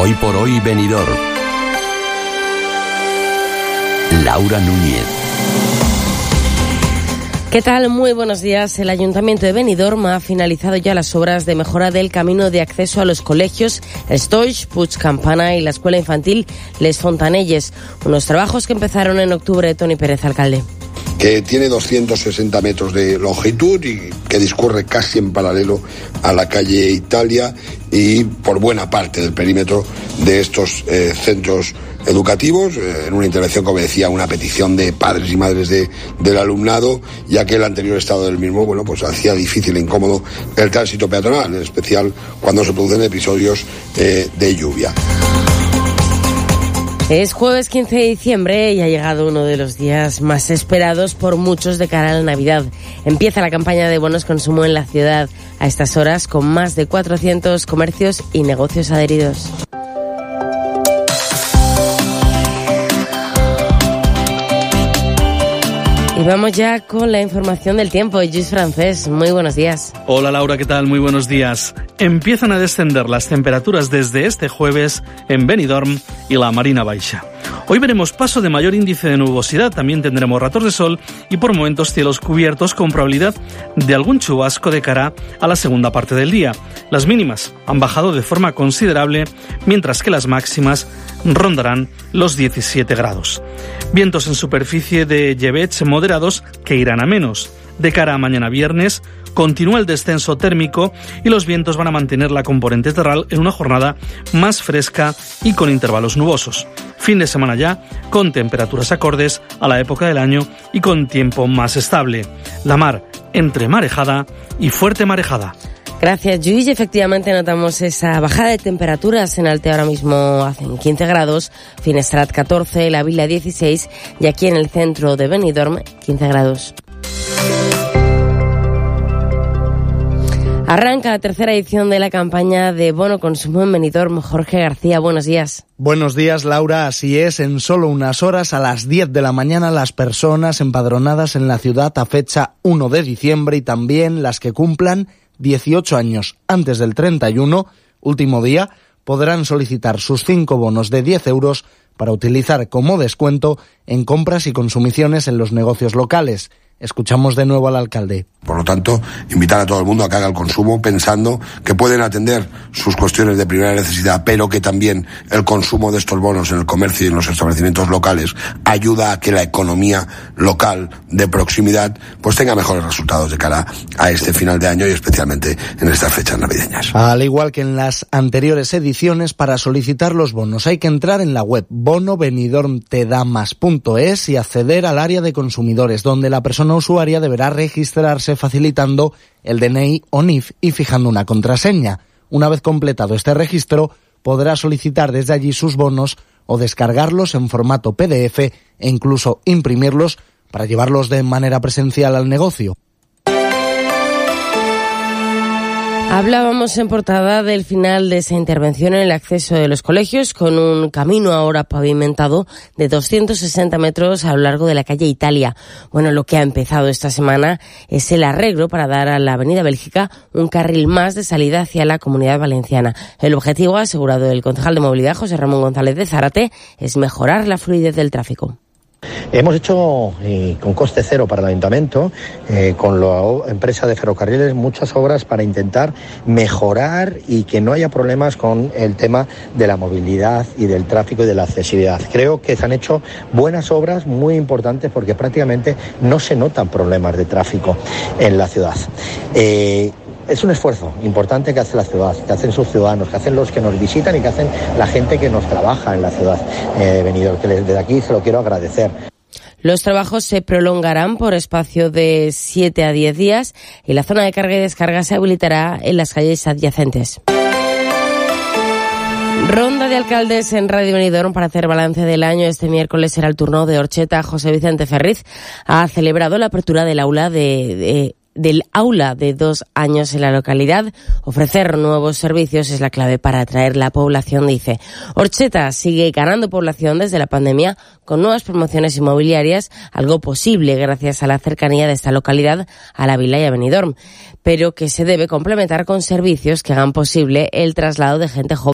Hoy por hoy Benidorm. Laura Núñez. ¿Qué tal? Muy buenos días. El Ayuntamiento de Benidorm ha finalizado ya las obras de mejora del camino de acceso a los colegios El Stoix, Puig Campana y la Escuela Infantil Les Fontanelles. Unos trabajos que empezaron en octubre. Toni Pérez, alcalde. Que tiene 260 metros de longitud y que discurre casi en paralelo a la calle Italia y por buena parte del perímetro de estos centros educativos, en una intervención, como decía, una petición de padres y madres del alumnado, ya que el anterior estado del mismo, pues hacía difícil e incómodo el tránsito peatonal, en especial cuando se producen episodios de lluvia. Es jueves 15 de diciembre y ha llegado uno de los días más esperados por muchos de cara a la Navidad. Empieza la campaña de bonos consumo en la ciudad a estas horas con más de 400 comercios y negocios adheridos. Y vamos ya con la información del tiempo. Lluís Francés, muy buenos días. Hola Laura, ¿qué tal? Muy buenos días. Empiezan a descender las temperaturas desde este jueves en Benidorm y la Marina Baixa. Hoy veremos paso de mayor índice de nubosidad, también tendremos ratos de sol y por momentos cielos cubiertos con probabilidad de algún chubasco de cara a la segunda parte del día. Las mínimas han bajado de forma considerable, mientras que las máximas rondarán los 17 grados. Vientos en superficie de llevets moderados que irán a menos. De cara a mañana viernes, continúa el descenso térmico y los vientos van a mantener la componente terral en una jornada más fresca y con intervalos nubosos. Fin de semana ya, con temperaturas acordes a la época del año y con tiempo más estable. La mar entre marejada y fuerte marejada. Gracias, Lluís. Efectivamente notamos esa bajada de temperaturas. En Alte ahora mismo hacen 15 grados, Finestrat 14, La Vila 16 y aquí en el centro de Benidorm 15 grados. Arranca la tercera edición de la campaña de bono consumo en Benidorm. Jorge García, buenos días. Buenos días, Laura. Así es, en solo unas horas, a las 10 de la mañana, las personas empadronadas en la ciudad a fecha 1 de diciembre y también las que cumplan 18 años antes del 31, último día, podrán solicitar sus 5 bonos de 10 euros para utilizar como descuento en compras y consumiciones en los negocios locales. Escuchamos de nuevo al alcalde. Por lo tanto, invitar a todo el mundo a que haga el consumo pensando que pueden atender sus cuestiones de primera necesidad, pero que también el consumo de estos bonos en el comercio y en los establecimientos locales ayuda a que la economía local de proximidad pues tenga mejores resultados de cara a este final de año y especialmente en estas fechas navideñas. Al igual que en las anteriores ediciones, para solicitar los bonos hay que entrar en la web bonobenidormtedamas.es y acceder al área de consumidores, donde la persona usuaria deberá registrarse facilitando el DNI o NIF y fijando una contraseña. Una vez completado este registro, podrá solicitar desde allí sus bonos o descargarlos en formato PDF e incluso imprimirlos para llevarlos de manera presencial al negocio. Hablábamos en portada del final de esa intervención en el acceso de los colegios con un camino ahora pavimentado de 260 metros a lo largo de la calle Italia. Bueno, lo que ha empezado esta semana es el arreglo para dar a la avenida Bélgica un carril más de salida hacia la Comunidad Valenciana. El objetivo, asegurado el concejal de Movilidad, José Ramón González de Zárate, es mejorar la fluidez del tráfico. Hemos hecho, con coste cero para el Ayuntamiento, con la empresa de ferrocarriles, muchas obras para intentar mejorar y que no haya problemas con el tema de la movilidad y del tráfico y de la accesibilidad. Creo que se han hecho buenas obras muy importantes porque prácticamente no se notan problemas de tráfico en la ciudad. Es un esfuerzo importante que hace la ciudad, que hacen sus ciudadanos, que hacen los que nos visitan y que hacen la gente que nos trabaja en la ciudad de Benidorm, que desde aquí se lo quiero agradecer. Los trabajos se prolongarán por espacio de 7 a 10 días y la zona de carga y descarga se habilitará en las calles adyacentes. Ronda de alcaldes en Radio Benidorm para hacer balance del año. Este miércoles será el turno de Orcheta. José Vicente Ferriz ha celebrado la apertura del aula del aula de 2 años en la localidad. Ofrecer nuevos servicios es la clave para atraer la población, dice. Orcheta sigue ganando población desde la pandemia con nuevas promociones inmobiliarias, algo posible gracias a la cercanía de esta localidad a la Vila y a Benidorm, pero que se debe complementar con servicios que hagan posible el traslado de gente joven